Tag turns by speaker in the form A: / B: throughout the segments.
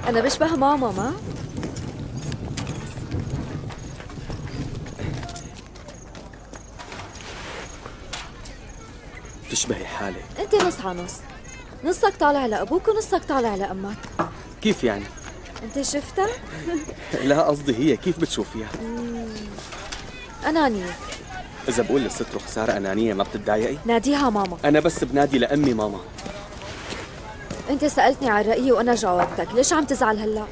A: أنا بشبه ماما ما؟
B: تشبهي حالك.
A: أنت نص على نص، نصك طالع لأبوك ونصك طالع لأمك.
B: كيف يعني؟
A: أنت شفتها؟
B: لا قصدي هي كيف بتشوفيها؟
A: أنانية.
B: إذا بقول للست رخسارة أنانية ما بتتضايقي؟
A: ناديها ماما.
B: أنا بس بنادي لأمي ماما.
A: أنت سألتني عن رأيي وأنا جاوبتك، ليش عم تزعل هلأ؟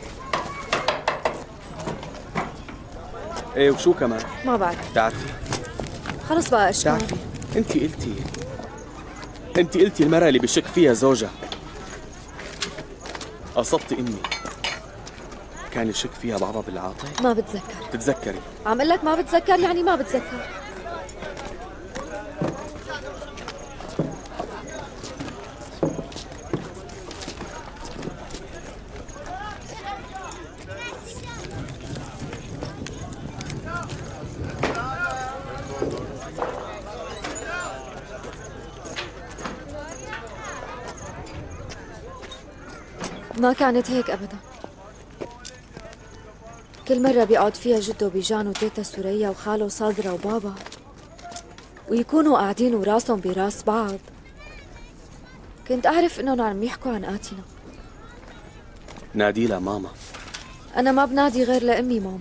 B: إيه وشو كمان؟
A: ما بعرف.
B: بتعرفي؟
A: خلص بقى أشكال.
B: بتعرفي؟ أنت قلتي المرأة اللي بشك فيها زوجها. قصدتي إني كان يشك فيها بابا بالعاطي؟
A: ما بتذكر.
B: تتذكري؟
A: عم قل لك ما بتذكر يعني ما بتذكر. ما كانت هيك أبدا. كل مرة بيقعد فيها جدو بيجان وتيتا سوريا وخاله صادرة وبابا ويكونوا قاعدين وراسهم براس بعض، كنت أعرف إنهم عم يحكوا عن آتنا.
B: نادي لها ماما.
A: أنا ما بنادي غير لأمي ماما.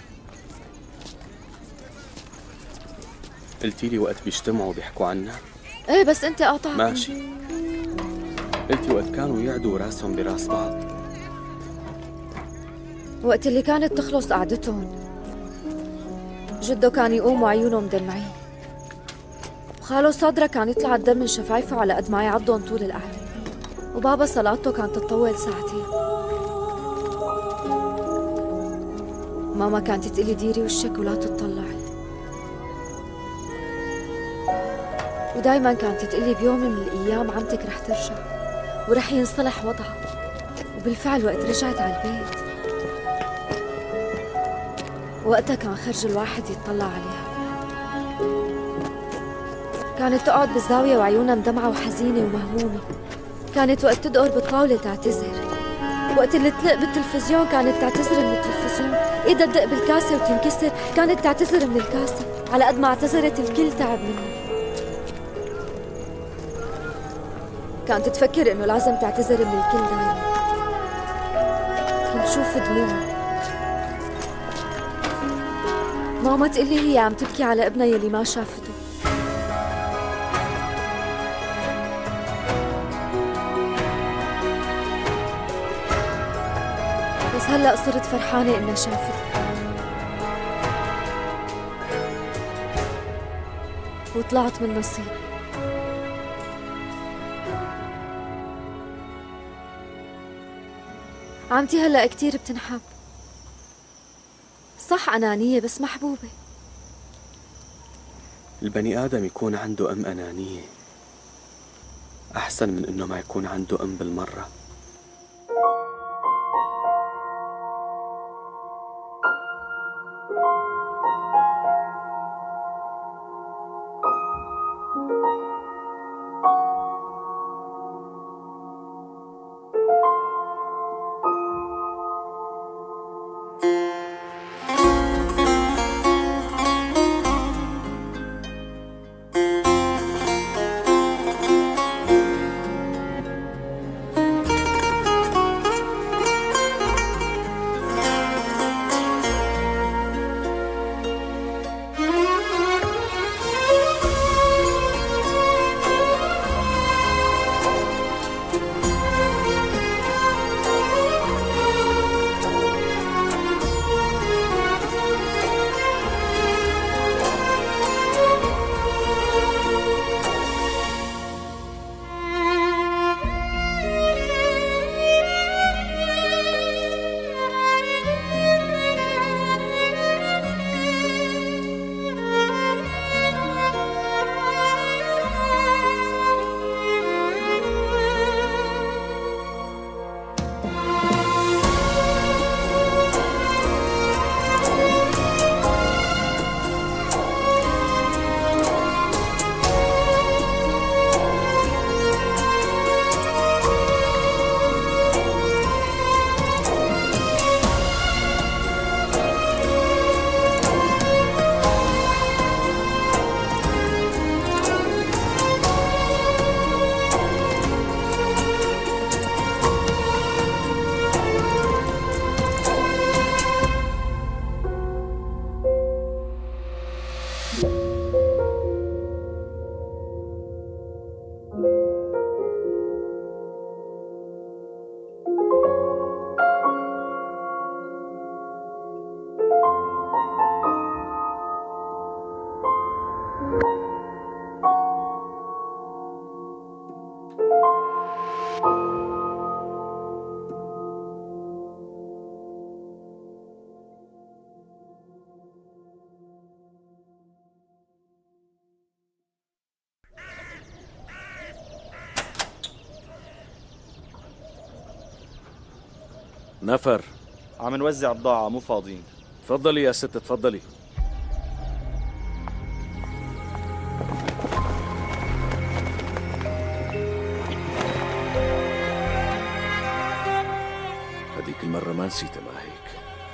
B: قلتي لي وقت بيجتمعوا بيحكوا عنها؟
A: إيه بس أنت قاطعت.
B: ماشي. قلتي وقت كانوا يقعدوا راسهم براس بعض.
A: وقت اللي كانت تخلص قعدتهم جدو كان يقوم وعيونه مدمعين، وخاله صادرة كان يطلع الدم من شفايفه على قد ما يعضهم طول القعدة، وبابا صلاته كانت تطول ساعتين. ماما كانت تقلي ديري وشك ولا تطلعي، ودايما كانت تقلي بيوم من الأيام عمتك رح ترجع ورح ينصلح وضعها. وبالفعل وقت رجعت على البيت وقتها كان خرج الواحد يتطلع عليها. كانت تقعد بالزاوية وعيونها مدمعة وحزينة ومهمومة. كانت وقت تدقر بالطاولة تعتذر، وقت اللي تلق بالتلفزيون كانت تعتذر من التلفزيون، ايدها تدق بالكاسة وتنكسر كانت تعتذر من الكاسة. على قد ما اعتذرت الكل تعب منها. كانت تفكر انه لازم تعتذر من الكل دايما. كنت شوف دموعها. ماما تقلي هي عم تبكي على ابنها يلي ما شافته. بس هلأ صرت فرحانة إنها شافته وطلعت من نصيبي. عمتي هلأ كتير بتنحب، صح أنانية بس محبوبة.
B: البني آدم يكون عنده أم أنانية أحسن من إنه ما يكون عنده أم بالمرة.
C: نفر.
D: عم نوزع بضاعة، مو فاضيين.
C: تفضلي يا ست، تفضلي. هذيك المرة ما نسيتها ما هيك؟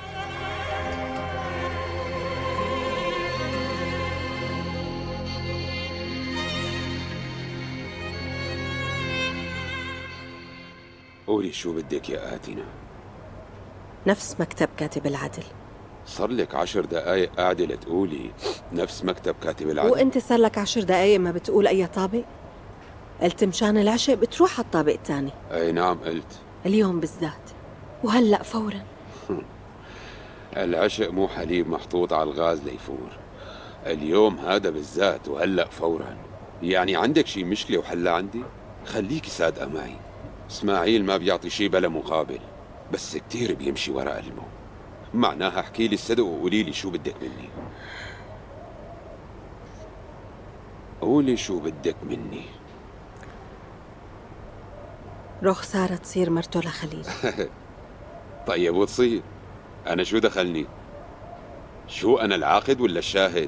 E: قولي شو بدك يا آتنا؟
F: نفس مكتب كاتب العدل.
E: صار لك 10 دقايق قاعدة لتقولي نفس مكتب كاتب العدل.
F: وانت صار لك 10 دقايق ما بتقول اي طابق؟ قلت مشان العشاء بتروح على الطابق الثاني.
E: اي نعم قلت.
F: اليوم بالذات وهلأ فورا.
E: العشق مو حليب محطوط على الغاز ليفور. اليوم هذا بالذات وهلأ فورا. يعني عندك شي مشكلة وحلها عندي؟ خليكي صادقة معي. اسماعيل ما بيعطي شي بلا مقابل، بس كتير بيمشي وراء قلبه. معناها احكي لي الصدق وقولي لي شو بدك مني. قولي شو بدك مني.
F: رخسارة تصير مرته لخليل.
E: طيب وتصير، أنا شو دخلني؟ شو أنا العاقد ولا الشاهد؟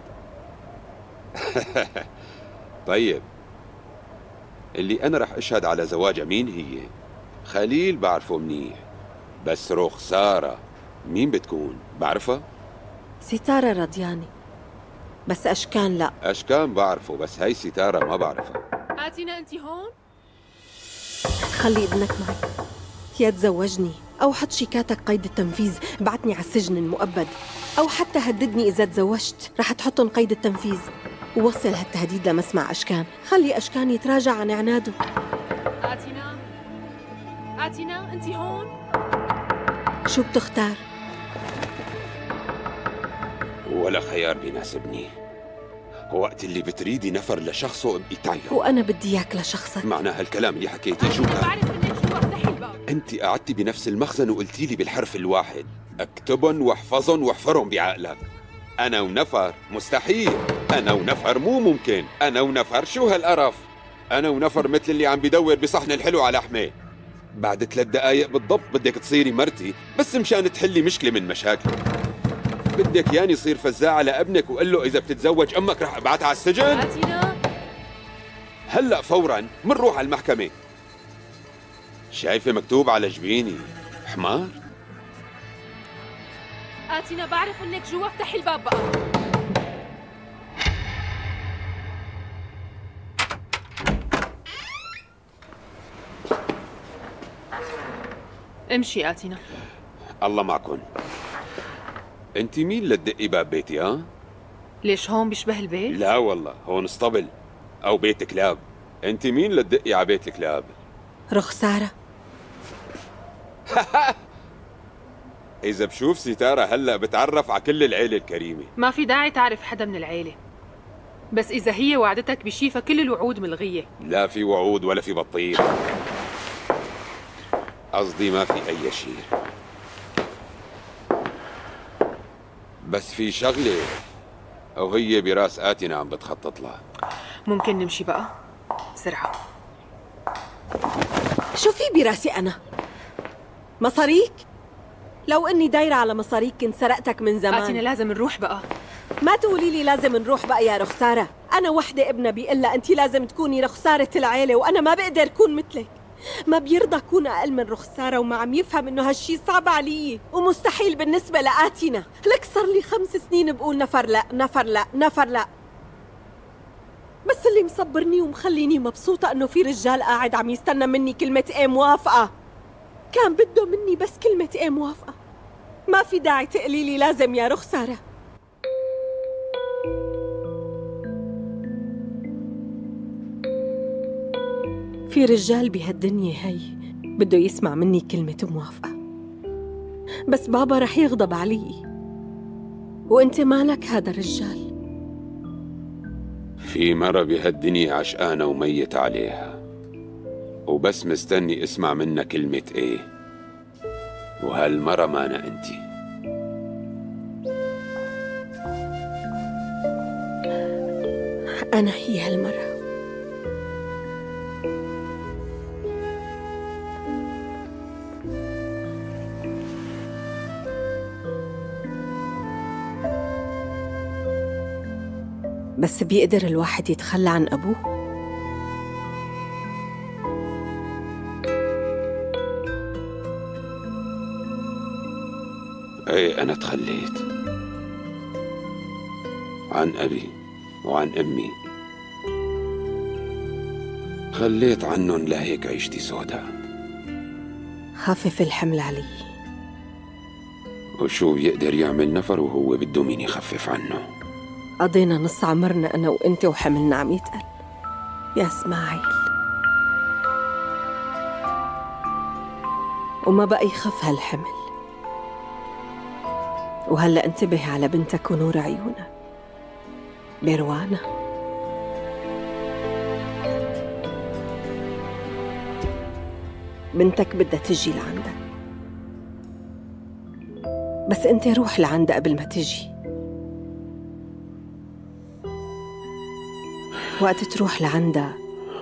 E: طيب اللي أنا رح أشهد على زواجها مين هي؟ خليل بعرفه منيح، بس رخسارة مين بتكون؟ بعرفها؟
F: ستارة رضياني، بس أشكان لا.
E: أشكان بعرفه، بس هاي ستارة ما بعرفها.
G: آتينا أنت هون؟
F: خلي ابنك معي، يا تزوجني أو حط شيكاتك قيد التنفيذ، بعتني على السجن المؤبد، أو حتى هددني إذا تزوجت رح تحطن قيد التنفيذ. ووصل هالتهديد لمسمع أشكان، خلي أشكان يتراجع عن عناده.
G: آتينا آتينا أنت هون؟
F: شو بتختار؟
E: ولا خيار بيناسبني. وقت اللي بتريدي نفر لشخصه ابقي تعيه،
F: وأنا بدي إياك لشخصك.
E: معناها الكلام اللي حكيتيه شو كان؟
G: بعرف إنك جوا، افتحي الباب.
E: انت قعدتي بنفس المخزن وقلتي لي بالحرف الواحد اكتبن واحفظن واحفرن بعقلك. انا ونفر مستحيل، انا ونفر مو ممكن، انا ونفر شو هالقرف؟ انا ونفر مثل اللي عم بدور بصحن الحلو على لحمه. بعد 3 دقايق بالضبط بدك تصيري مرتي، بس مشان تحلي مشكله من مشاكلي. بدك ياني يصير فزاعه لابنك وقال له اذا بتتزوج امك رح ابعتها على السجن؟
G: آتينا
E: هلا فورا منروح على المحكمه. شايفه مكتوب على جبيني حمار؟
G: آتينا بعرف إنك جوا، افتحي الباب بقى. امشي آتينا.
E: الله معكن. انت مين لتدقي باب بيتي ها؟
G: ليش هون بيشبه البيت؟
E: لا والله هون اسطبل او بيت كلاب. انت مين لتدقي على بيت الكلاب؟
F: رخسارة.
E: اذا بشوف ستارة هلا بتعرف على كل العيلة الكريمة.
G: ما في داعي تعرف حدا من العيلة، بس إذا هي وعدتك بشي فكل الوعود ملغية.
E: لا في وعود ولا في بطيخ. قصدي ما في اي شيء، بس في شغلة وهي براس آتنا عم بتخطط لها.
G: ممكن نمشي بقى؟ بسرعة.
F: شو في براسي أنا؟ مصاريك؟ لو إني دايرة على مصاريك كنت سرقتك من زمان.
G: آتينا لازم نروح بقى.
F: ما تقولي لي لازم نروح بقى يا رخسارة. أنا وحدة ابنها بيقلها أنت لازم تكوني رخسارة العيلة، وأنا ما بقدر أكون مثلك. ما بيرضى أكون أقل من رخسارة، وما عم يفهم إنه هالشي صعب علي ومستحيل بالنسبة لآتنا. لك صار لي 5 سنين بقول نفر لا نفر لا نفر لا، بس اللي مصبرني ومخليني مبسوطة إنه في رجال قاعد عم يستنى مني كلمة إيه موافقة. كان بده مني بس كلمة إيه موافقة. ما في داعي تقلي لي لازم يا رخسارة. في رجال بهالدنيا هي بده يسمع مني كلمة موافقة، بس بابا رح يغضب علي، وانت مالك هذا الرجال.
E: في مرة بهالدنيا عشقانة وميت عليها، وبس مستني اسمع منها كلمة ايه، وهالمرة مانا انتي.
F: أنا هي هالمرة. بس بيقدر الواحد يتخلى عن أبوه؟
E: ايه، انا تخليت عن ابي وعن امي، خليت عنهم، لهيك عيشتي سوداء.
F: خفف الحمل علي.
E: وشو بيقدر يعمل نفر وهو بده مين يخفف عنه؟
F: قضينا نص عمرنا أنا وإنت وحملنا عم يتقل يا اسماعيل، وما بقى يخف هالحمل. وهلأ انتبه على بنتك ونور عيونها بيروانا. بنتك بدها تجي لعندك، بس انت روح لعندها قبل ما تجي. وقت تروح لعندها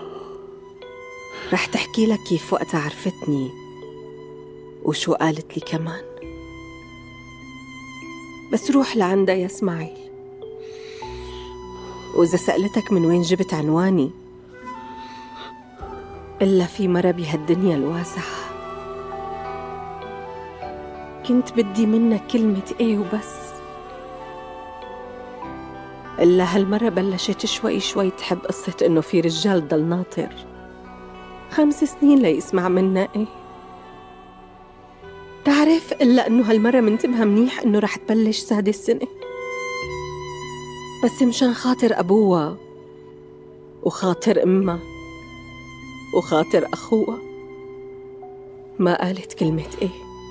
F: رح تحكي لك كيف وقتها عرفتني وشو قالت لي كمان. بس روح لعندها يا اسماعيل، وإذا سألتك من وين جبت عنواني إلا في مرة بهالدنيا الواسعة كنت بدي منك كلمة إيه وبس. إلا هالمرة بلشت شوي شوي تحب قصة إنه في رجال ضل ناطر 5 سنين ليسمع منا إيه. تعرف إلا إنه هالمرة منتبهة منيح إنه رح تبلش سادس سنة، بس مشان خاطر أبوها وخاطر أمها وخاطر أخوها ما قالت كلمة إيه،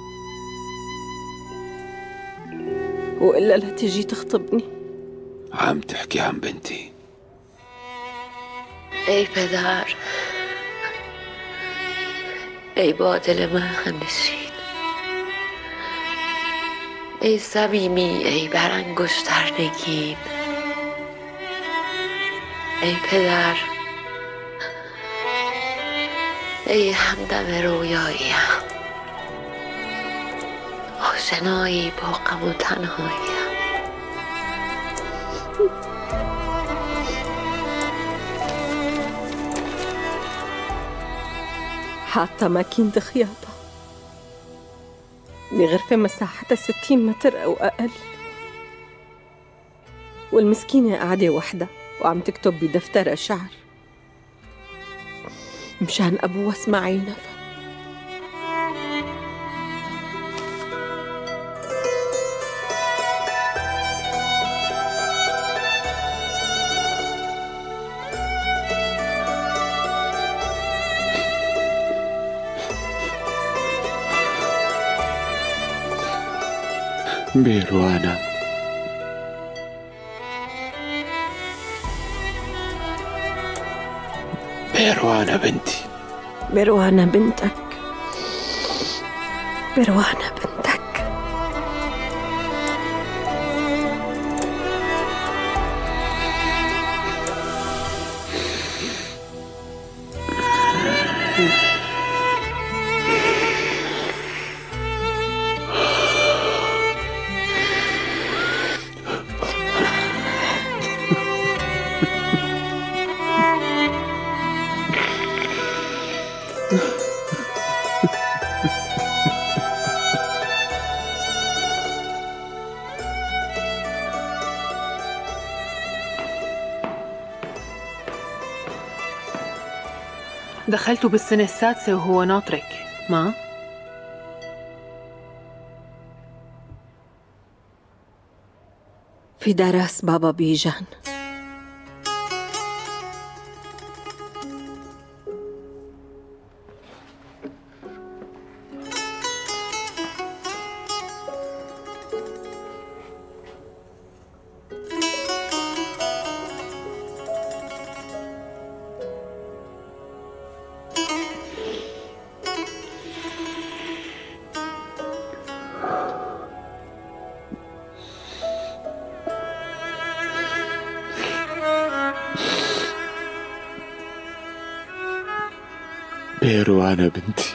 F: وإلا لا تجي تخطبني.
E: عم تحكي عن بنتي؟
H: ای پدر، ای با دل من نشین، ای صمیمی، ای برانگشتر نگین، ای پدر، ای همدم رویاییم، آشنایی با غم و تنهاییم.
F: حاطة ماكينة خياطة بغرفة مساحتها 60 متر أو أقل، والمسكينة قاعدة وحدها وعم تكتب بدفترها شعر مشان أبوها اسماعيل نفر.
E: بيروانا، بيروانا بنتي،
F: بيروانا بنتك، بيروانا بنتك.
G: دخلته بالسنة السادسة وهو ناطرك، ما؟
F: في دراس بابا بيجان.
E: بيروانا بنتي،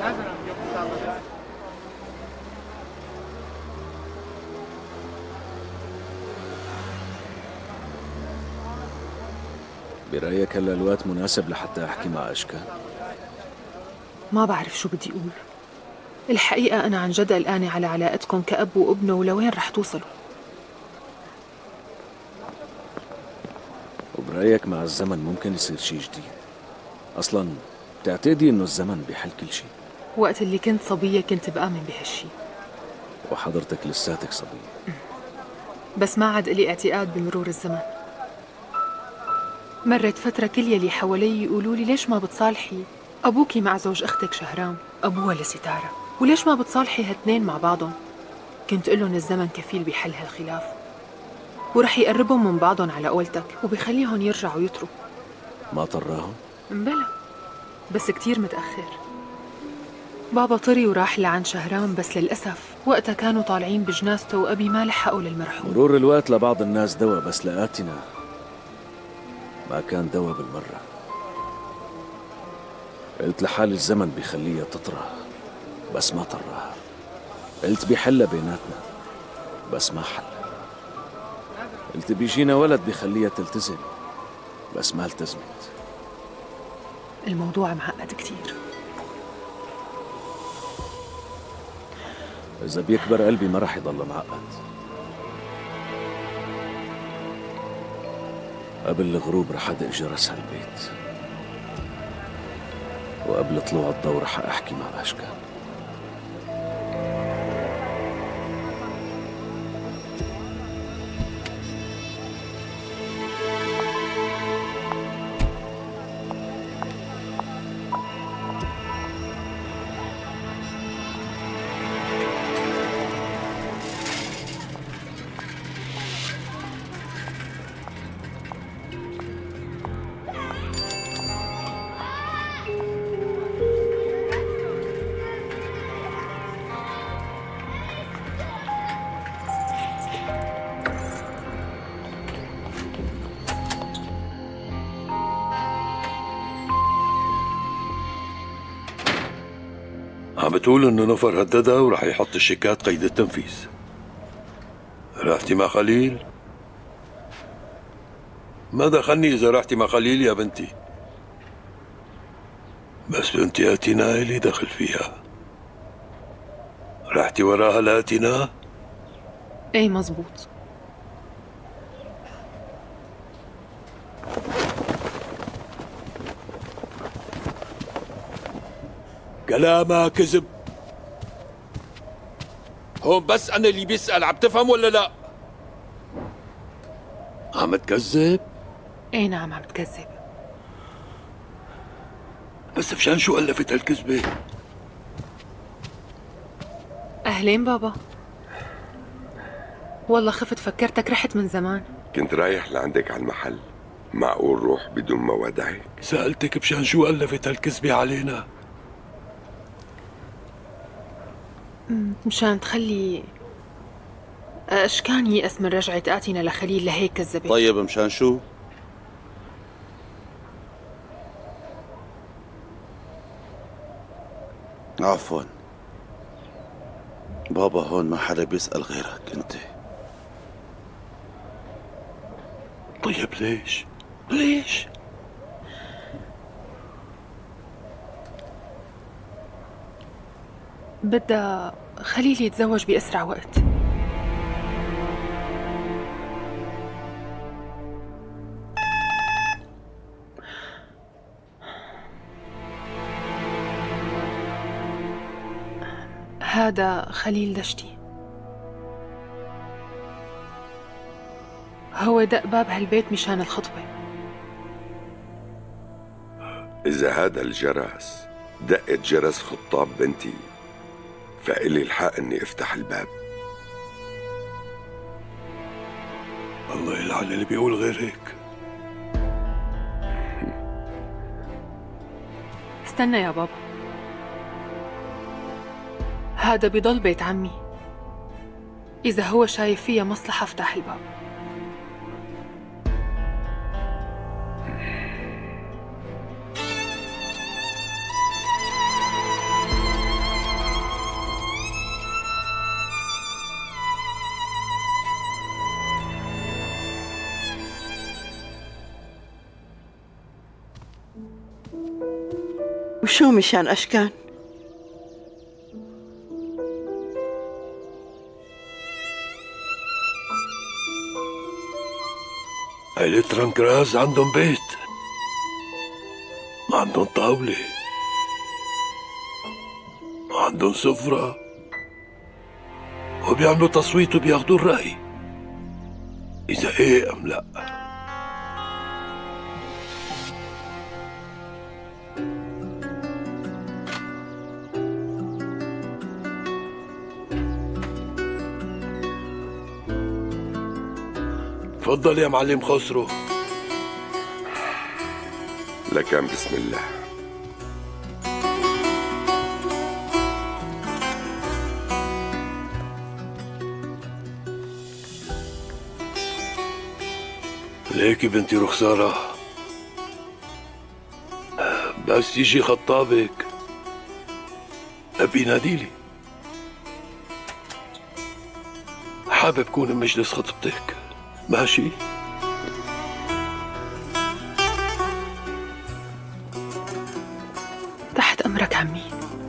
C: برأيك هلا الوقت مناسب لحتى أحكي مع أشكال؟
G: ما بعرف شو بدي أقول. الحقيقة أنا عن جد قلقانة على علاقتكم كأب وابنه ولوين رح توصلوا.
C: وبرأيك مع الزمن ممكن يصير شي جديد؟ أصلاً بتعتقدي إنه الزمن بيحل كل شي؟
G: وقت اللي كنت صبية كنت بآمن بهالشي،
C: وحضرتك لساتك صبية.
G: بس ما عاد إلي اعتقاد بمرور الزمن. مرت فترة كل يلي حوالي يقولوا لي ليش ما بتصالحي أبوكي مع زوج أختك شهرام أبوها لستارة، وليش ما بتصالحي هالتنين مع بعضهم؟ كنت قلن الزمن كفيل بحل هالخلاف، ورح يقربهم من بعضهم على قولتك وبيخليهم يرجعوا يطروا.
C: ما طراهم؟
G: مبلا، بس كتير متأخر. بابا طري وراح لعند شهرام، بس للأسف وقتها كانوا طالعين بجنازته وأبي ما لحقوا للمرحوم.
C: مرور الوقت لبعض الناس دوا، بس لقاتنا ما كان دوا بالمرة. قلت لحالي الزمن بيخليها تطرى، بس ما طراها. قلت بيحلها بيناتنا، بس ما حل. قلت بيجينا ولد بيخليها تلتزم، بس ما التزمت.
G: الموضوع معقد كتير.
C: إذا بيكبر قلبي ما رح يضل معقد. قبل الغروب رح أدق جرس هالبيت، وقبل طلوع الضوء رح أحكي مع أشكال.
I: عم بتقول انه نفر هددها ورح يحط الشيكات قيد التنفيذ. رحتي مع خليل؟ ما دخلني اذا رحتي مع خليل يا بنتي، بس بنتي اتينا الي دخل فيها. رحتي وراها لاتينا؟
G: ايه مزبوط.
I: كلامها كذب.
C: هون بس أنا اللي بيسأل، عم تفهم ولا لا؟
I: عم تكذب؟
G: ايه نعم عم تكذب.
I: بس مشان شو ألفت هالكذبة؟
G: أهلين بابا. والله خفت فكرتك رحت من زمان.
J: كنت رايح لعندك على المحل، معقول روح بدون ما ودعك؟
I: سألتك بشان شو ألفت هالكذبة علينا؟
G: مشان تخلي أشكان يأس من رجعة آتينا لخليل، لهيك كذبت.
K: طيب مشان شو؟ عفوا بابا، هون ما حدا بيسأل غيرك انت.
I: طيب ليش؟ ليش؟
G: بدها خليل يتزوج بأسرع وقت. هذا خليل دشتي، هو دق باب هالبيت مشان الخطبة.
J: إذا هذا الجرس دقت جرس خطاب بنتي، فإلي الحق إني أفتح الباب.
I: الله يلعن اللي بيقول غير هيك.
G: استنى يا بابا، هذا بضل بيت عمي. إذا هو شايف فيها مصلحة افتح الباب.
L: وشو میشن اشکان؟
I: عيلة رنكراز عندهم بيت، عندهم طاولة، عندهم سفرة، وبيعملوا تصويت وبياخدوا الرأي إذا إيه أم لأ. تفضل يا معلم خسرو.
J: لكن بسم الله.
I: ليكي بنتي رخسارة، بس يجي خطابك أبي ناديلي، حابب كون بمجلس خطبتك، ماشي؟
G: تحت أمرك عمي.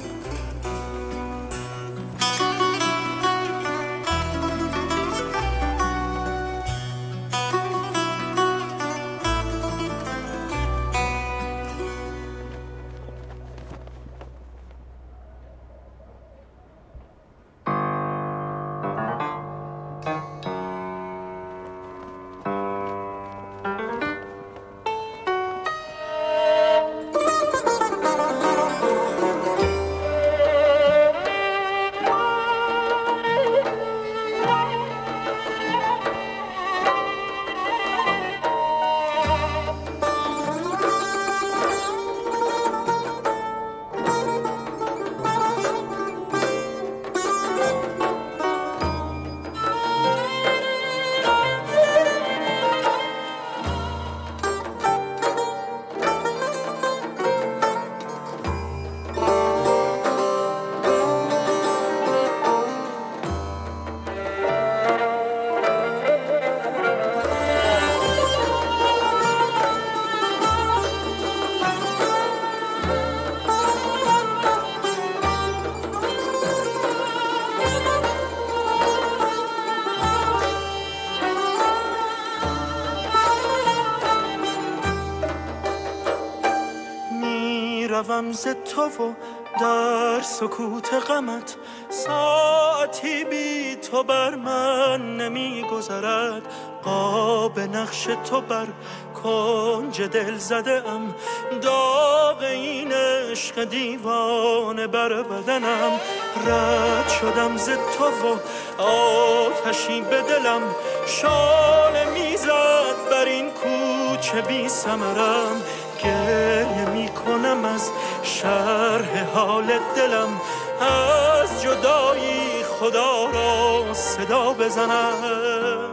M: روم ز تو و در سکوت غمت، ساعتی بی تو بر من نمی گذرد. قاب نقش تو بر کنج دل زده ام، داغ این عشق دیوانه بر بدنم. رد شدم ز تو و آتشی به دلم، شعله میزد بر این کوچه بی ثمرم. گریه می کنم از شرح حال دلم، از جدایی خدا را صدا بزنم.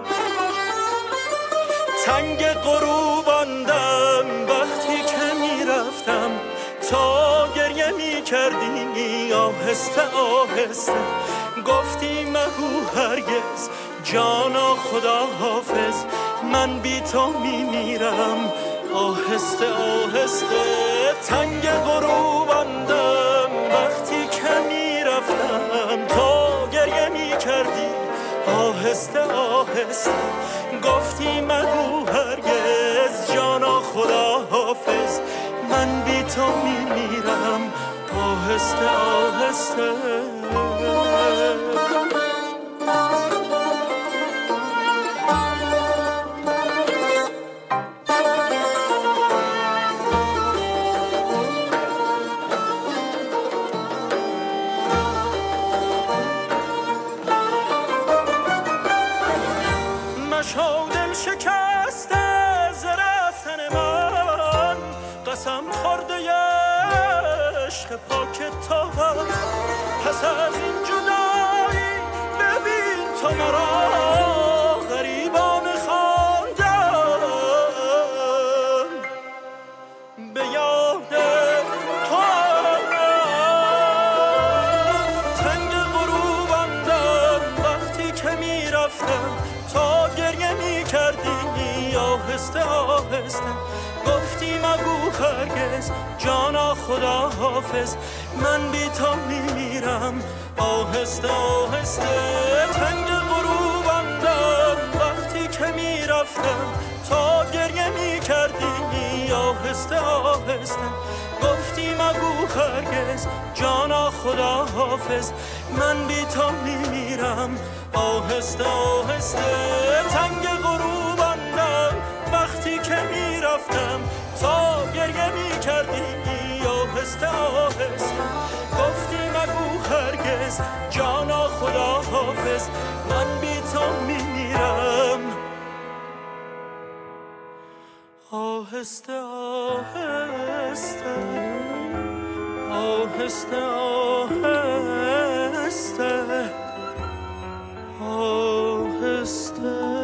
M: تنگ غروب آندم وقتی که می رفتم، تا گریه می کردی آهسته آهسته. گفتی مگو هرگز جانا خدا حافظ، من بی تو می میرم آهسته آهسته. تنگ غروب آندم وقتی که می رفتم، تا گریه می کردی آهسته آهسته. گفتی مگو هرگز جانا خدا حافظ، من بی تو می میرم آهسته آهسته. پس از این جدایی ببین تو مرا غریبانه خواندم، به یاد تو تنگ غروب آندم وقتی که می رفتم، تا گریه می کردی آهسته آهسته. گفتی مگو هرگز جانا خدا حافظ من بی تو میمیرم آهسته آهسته تنگ غروب اندر وقتی که میرفتم تا گریه میکردی آهسته آهسته گفتی مگو هرگز جانا خدا حافظ من بی تو میمیرم آهسته آهسته تنگ غروب اندر وقتی که میرفتم تا گریه میکردی آهسته آهسته گفتی مگو هرگز جانا خدا حافظ من بی تو میمیرم آهسته آهسته آهسته آهسته آهسته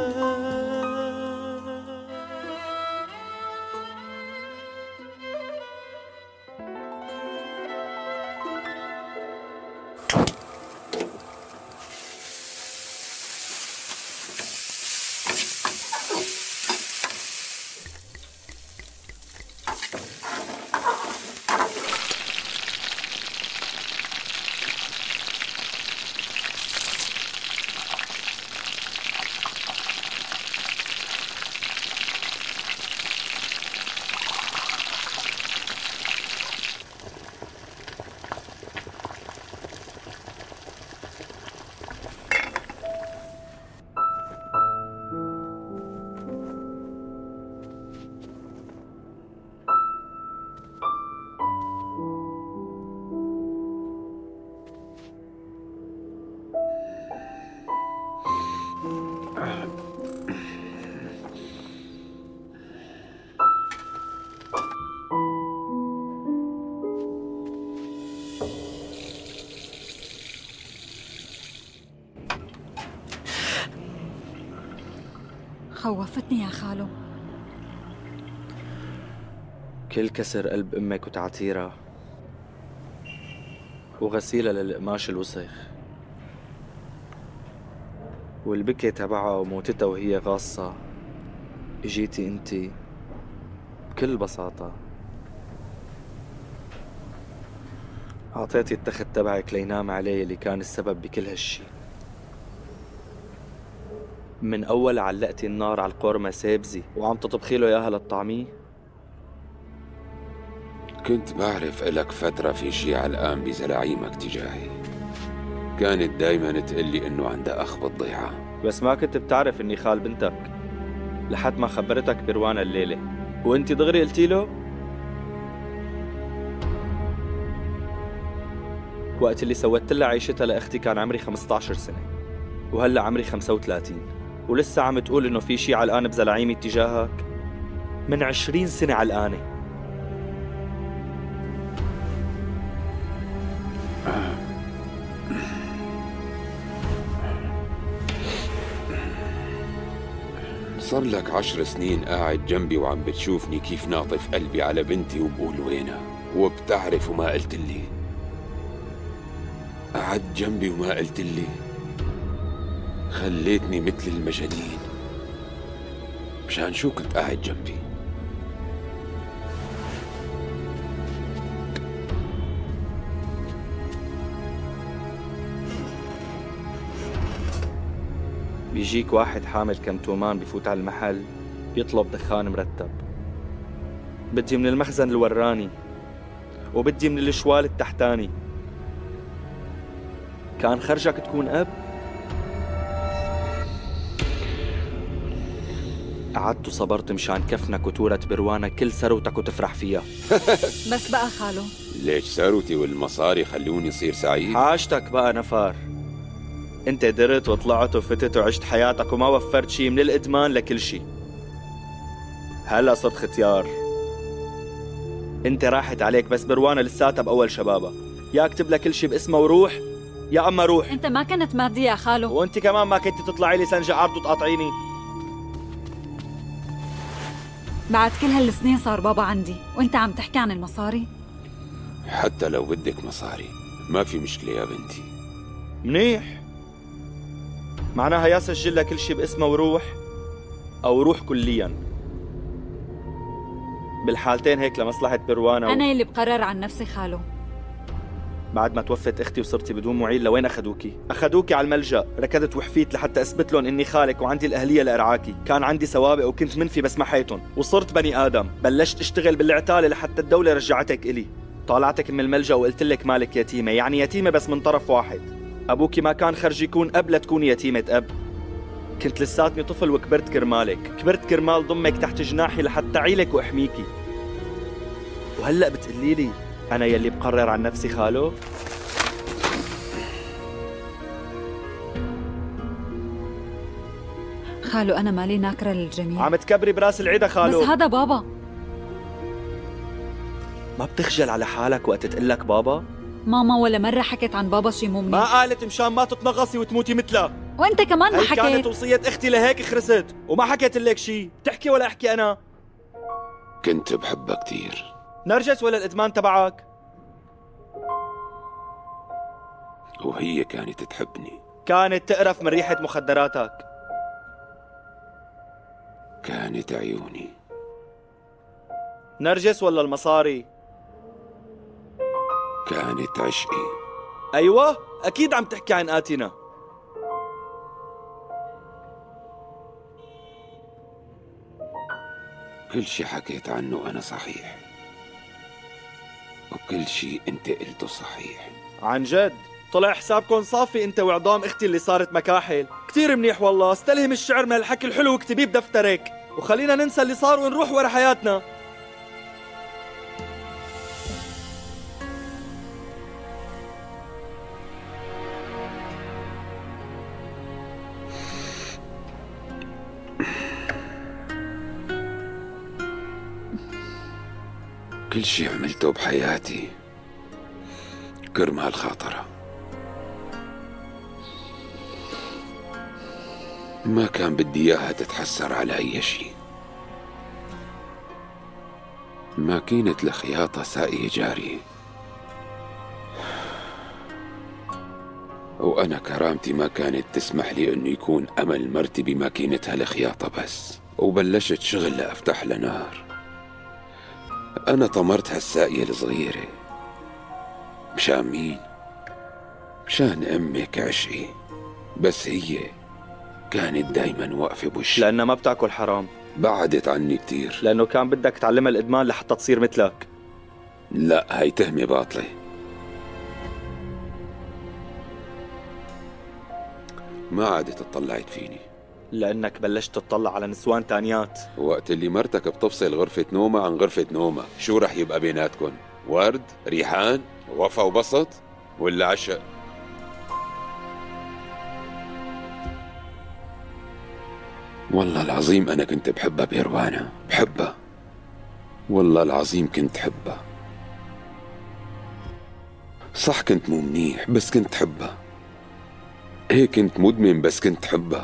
L: خوفتني يا خالو.
D: كل كسر قلب أمك وتعتيرها وغسيلها للقماش الوسخ والبكي تبعها وموتتها وهي غاصة اجيتي انتي بكل بساطة أعطيتي التخت تبعك لينام عليه اللي كان السبب بكل هالشي. من أول علقتي النار على القورمة سابزي وعم تطبخي له إياها للطعمية.
E: كنت بعرف إلك فترة في شي علقان بزلاعيمك تجاهي، كانت دايما تقلي إنه عندها أخ بالضيعة،
D: بس ما كنت بتعرف إني خال بنتك لحد ما خبرتك بروانا الليلة وإنتي دغري قلتي له. وقت اللي سويت لها عيشتها لأختي كان عمري 15 سنة وهلأ عمري 35 ولسه عم تقول إنه في شي علقان بزلاعيمي تجاهك؟ من 20 سنة علقانة.
E: صار لك 10 سنين قاعد جنبي وعم بتشوفني كيف ناطف قلبي على بنتي وبقول وينها، وبتعرف وما قلت لي. قعدت جنبي وما قلت لي، خليتني مثل المجانين. مشان شو كنت قاعد جنبي؟
D: بيجيك واحد حامل كمتومان بفوت على المحل بيطلب دخان مرتب. بدي من المخزن الوراني وبدي من الشوال التحتاني. كان خرجك تكون أب؟ قعدت وصبرت مشان كفنك وتورث بروانا كل ثروتك وتفرح فيها.
L: بس بقى خالو،
E: ليش ثروتي والمصاري خلوني صير سعيد؟
D: حاجتك بقى نفار. انت درت وطلعت وفتت وعشت حياتك وما وفرت شي من الإدمان لكل شي. هلا صرت ختيار. انت راحت عليك بس بروانا لساتها بأول شبابها. يا اكتب لك كل شي باسمها وروح يا اما روح.
L: انت ما كنت مادي يا خالو،
D: وانت كمان ما كنت تطلعي لي سنجة عرض وتقاطعيني.
L: بعد كل هالسنين صار بابا عندي وانت عم تحكي عن المصاري؟
E: حتى لو بدك مصاري ما في مشكلة يا بنتي.
D: منيح، معناها يا سجل لك كل شي باسمها وروح او روح كليا. بالحالتين هيك لمصلحة بروانا
L: أنا اللي بقرر عن نفسي خالو.
D: بعد ما توفت اختي وصرتي بدون معين لوين اخذوكي؟ اخذوكي على الملجأ، ركضت وحفيت لحتى اثبت لهم اني خالك وعندي الاهليه لارعاكي، كان عندي سوابق وكنت منفي بس ما حيتهم، وصرت بني ادم، بلشت اشتغل بالعتاله لحتى الدوله رجعتك الي، طالعتك من الملجأ وقلت لك مالك يتيمه، يعني يتيمه بس من طرف واحد، ابوكي ما كان خرج يكون اب لتكوني يتيمه اب. كنت لساتني طفل وكبرت كرمالك، كبرت كرمال ضمك تحت جناحي لحتى اعيلك واحميكي. وهلا بتقولي لي أنا يلي بقرر عن نفسي خالو؟
L: خالو أنا مالي ناكرة للجميع.
D: عم تكبري براس العيدة خالو.
L: بس هذا بابا.
D: ما بتخجل على حالك وقت تقلك بابا؟
L: ماما ولا مرة حكت عن بابا شي مو منيح.
D: ما قالت مشان ما تتنغصي وتموتي مثلها.
L: وانت كمان ما حكيت.
D: هي كانت وصية اختي لهيك خرست وما حكيت لك شي، بتحكي ولا احكي أنا؟
E: كنت بحبها كتير.
D: نرجس ولا الإدمان تبعك؟
E: وهي كانت تحبني.
D: كانت تقرف من ريحة مخدراتك.
E: كانت عيوني.
D: نرجس ولا المصاري؟
E: كانت عشقي.
D: أيوة أكيد عم تحكي عن آتنا.
E: كل شي حكيت عنه أنا صحيح، وكل شي أنت قلته صحيح.
D: عن جد؟ طلع حسابكم صافي أنت وعظام أختي اللي صارت مكاحل. كتير منيح والله، استلهم الشعر من هالحكي الحلو واكتبيه بدفترك، وخلينا ننسى اللي صار ونروح ورا حياتنا.
E: كل شي عملته بحياتي كرمال خاطرها. ما كان بدي اياها تتحسر على اي شي. ما كانت لخياطة ساقية جارية، وأنا كرامتي ما كانت تسمح لي إنه يكون أمل مرتبي ماكينتها لخياطة بس. وبلشت شغل لأفتح لنار. أنا طمرت هالساقية الصغيرة مشان مين؟ مشان أمك عشقي، بس هي كانت دايما واقفة بوشي.
D: لأنها ما بتاكل حرام.
E: بعدت عني كتير.
D: لأنه كان بدك تعلمها الإدمان لحتى تصير مثلك.
E: لا، هاي تهمة باطلة. ما عادت اطلعت فيني.
D: لأنك بلشت تطلع على نسوان تانيات.
E: وقت اللي مرتك بتفصل غرفة نومة عن غرفة نومة، شو رح يبقى بيناتكن؟ ورد؟ ريحان؟ وفا وبسط؟ ولا عشق؟ والله العظيم أنا كنت بحبها بيروانا، بحبها والله العظيم كنت حبها. صح كنت مو منيح بس كنت حبها. هيك كنت مدمن بس كنت حبها.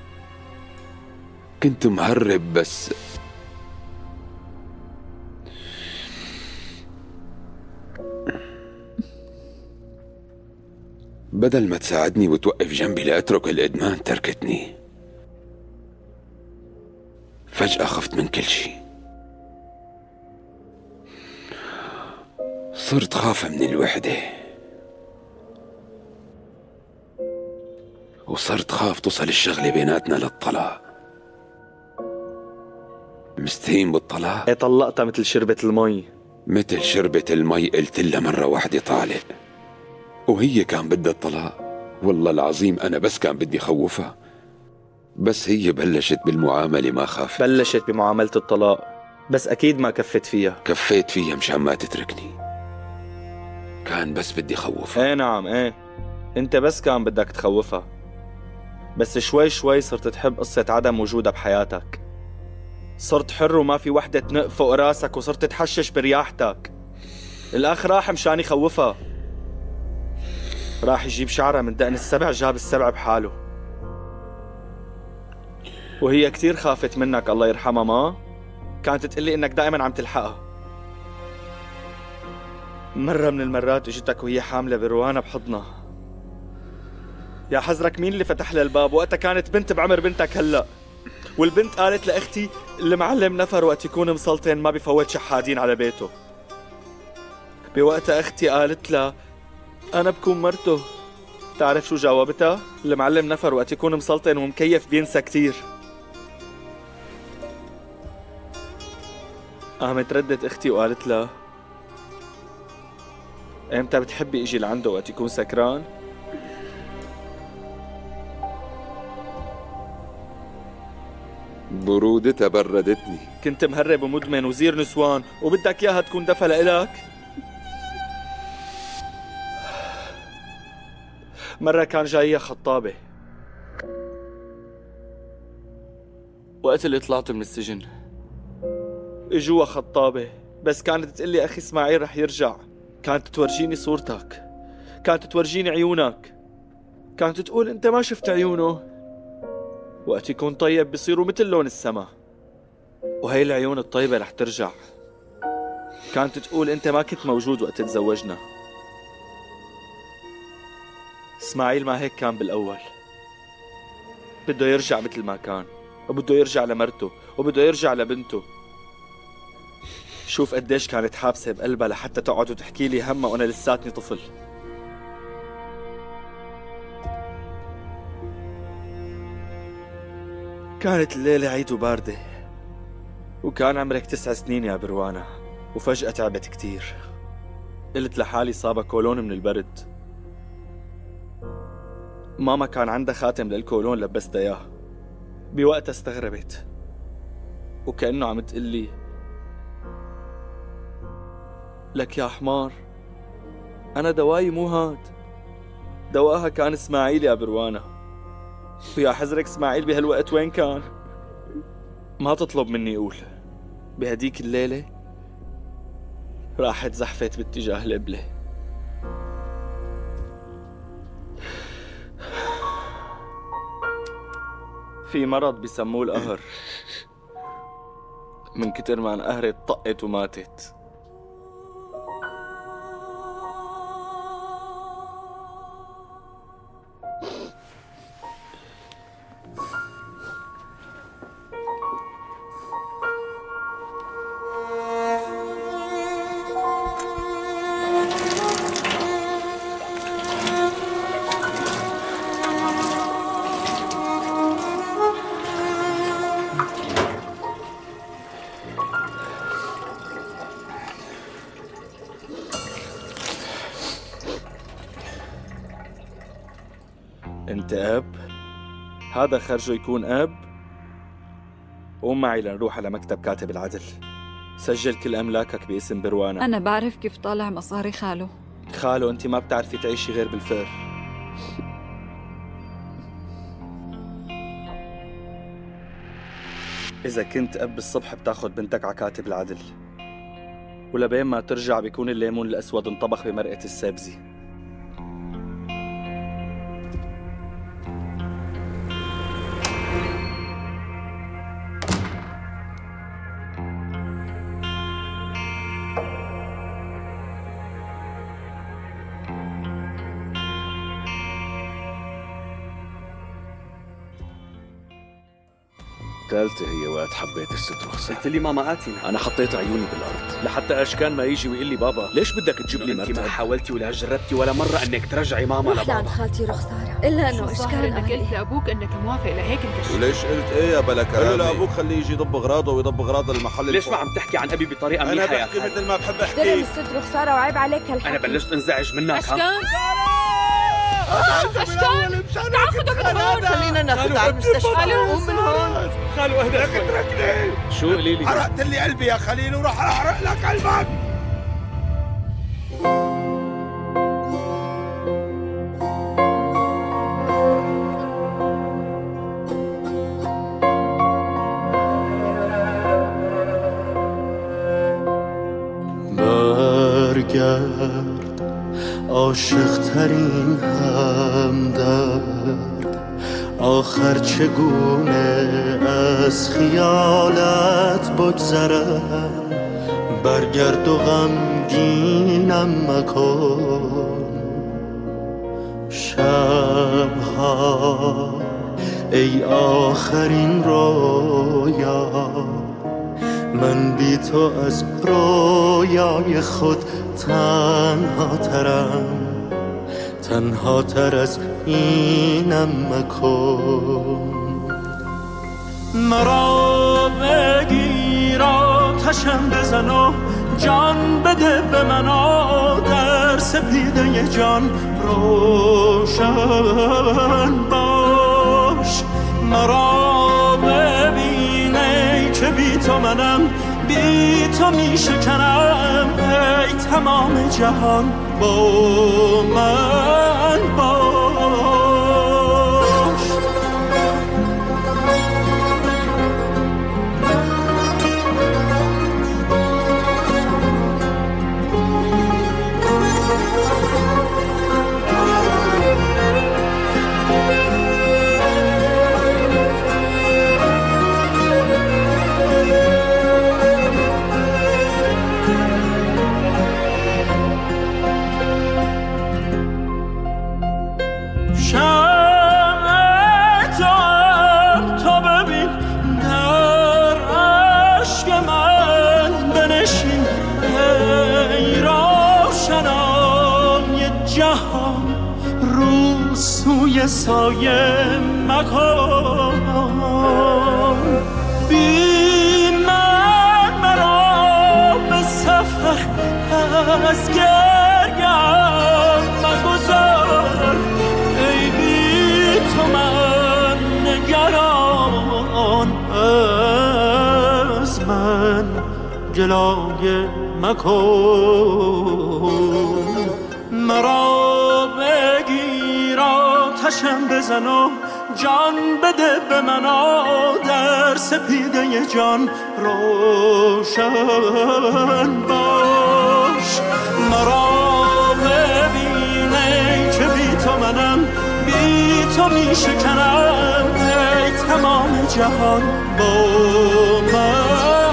E: كنت مهرب بس بدل ما تساعدني وتوقف جنبي لأترك الإدمان تركتني. فجأة خفت من كل شي. صرت خاف من الوحدة، وصرت خاف توصل الشغلة بيناتنا للطلاق. مستهين بالطلاق؟
D: ايه طلقتها مثل شربة المي.
E: مثل شربة المي قلت لها مرة واحدة طالق، وهي كان بدها الطلاق. والله العظيم أنا بس كان بدي خوفها، بس هي بلشت بالمعاملة ما خافت.
D: بلشت بمعاملة الطلاق، بس أكيد ما كفت فيها.
E: كفيت فيها مشان ما تتركني. كان بس بدي خوفها.
D: ايه نعم ايه، انت بس كان بدك تخوفها، بس شوي شوي صرت تحب قصة عدم وجودها بحياتك. صرت حر وما في وحدة تنق فوق راسك، وصرت تحشش برياحتك. الأخ راح مشان يخوفها، راح يجيب شعرها من دقن السبع، جاب السبع بحاله. وهي كتير خافت منك الله يرحمها، ما كانت تقلي انك دائما عم تلحقها. مرة من المرات اجتك وهي حاملة بروانا بحضنها. يا حزرك مين اللي فتح لها الباب؟ وقتها كانت بنت بعمر بنتك هلأ، والبنت قالت لأختي المعلم نفر وقت يكون مسلطن ما بفوت شحادين على بيته. بوقتها أختي قالت لها أنا بكون مرته. تعرف شو جاوبتها؟ المعلم نفر وقت يكون مسلطن ومكيف بينسى كتير. قامت ردت أختي وقالت لها امتى بتحبي اجي لعنده وقت يكون سكران؟
E: برودتها بردتني.
D: كنت مهرب ومدمن وزير نسوان وبدك اياها تكون دفى لإلك؟ مرة كان جاية خطابة وقت اللي طلعت من السجن. اجوا خطابة بس كانت تقلي اخي اسماعيل رح يرجع. كانت تورجيني صورتك، كانت تورجيني عيونك، كانت تقول انت ما شفت عيونه. وقت يكون طيب بيصيروا مثل لون السما، وهي العيون الطيبة رح ترجع. كانت تقول انت ما كنت موجود وقت تزوجنا. اسماعيل ما هيك كان بالأول، بده يرجع مثل ما كان، وبده يرجع لمرته، وبده يرجع لبنته. شوف قديش كانت حابسة بقلبها لحتى تقعد وتحكي لي همها وأنا لساتني طفل. كانت الليلة عيد وباردة، وكان عمرك 9 سنين يا بروانة، وفجأة تعبت كتير. قلت لحالي صابها كولون من البرد. ماما كان عندها خاتم للكولون لبستها اياه. بوقتها استغربت وكأنه عم تقلي لك يا حمار أنا دواي مو هاد، دواها كان إسماعيل يا بروانة. ويا حزرك إسماعيل بهالوقت وين كان؟ ما تطلب مني أقول. بهديك الليلة راحت زحفت باتجاه القبلة. في مرض بسموه القهر، من كتر ما انقهرت طقت وماتت. انت اب؟ هذا خرجه يكون اب؟ قوم معي لنروح على مكتب كاتب العدل. سجل كل املاكك باسم بروانة.
L: انا بعرف كيف طالع مصاري خاله.
D: خاله انت ما بتعرفي تعيشي غير بالفر. اذا كنت اب الصبح بتاخد بنتك على كاتب العدل، ولبين ما ترجع بيكون الليمون الاسود انطبخ بمرقة السابزي.
C: ثالثة هي وقت حبيت الست رخصة.
B: قلت لي ماما آتينا.
C: أنا حطيت عيوني بالأرض لحتى أشكان ما يجي ويقول لي بابا ليش بدك تجيب لي مرتب؟
B: أنت ما حاولتي ولا جربتي ولا مرة أنك ترجعي ماما
A: لبابا.
B: لبابا.
A: خالتي رخسارة إلا إنه
G: الظاهر إنك قلت لأبوك إنك موافق لهيك انت.
K: وليش قلت إيه يا بلا كلامي؟ قل له لأبوك خليه يجي يضب أغراضه ويضب أغراض المحل.
B: ليش ما عم تحكي عن أبي بطريقة منيحة يا خالد؟
K: أنا بحكي مثل ما بحب أحكي.
A: احترم الست رخسارة وعيب عليك هالحكي.
B: أنا بلشت انزعج منك.
G: أشكان أشكان تعال خدك من هون.
N: خلينا ناخذ على المستشفى. قوم من هون.
B: خالو اهدى شوي.
K: اتركني.
C: شو قولي لي؟
K: حرقت لي قلبي يا خليل وراح أحرق لك قلبك.
M: برگرد عاشق ترین همدرد، آخر چگونه از خیالت بگذرم. برگرد و غمگینم مکن. شبها ای آخرین رویا، من بی تو از رویای خود تنها تر از اینم مکن. مرا بگیر آتشم بزن و جان بده به من در سپیده جان روشن باش. مرا ببینه که بی تو منم، بی تو می شکنم، ای تمام جهان با من باش. سایه مکن، بی من مرا به سفر از گریم مگذار. ای بی تو من نگران، از من جلوه مکن. مرا بگیر آتشم بزن و جان بده به من در سپیده جان روشن باش. مرا ببینه که بی تو منم، بی تو می شکنم، ای تمام جهان با من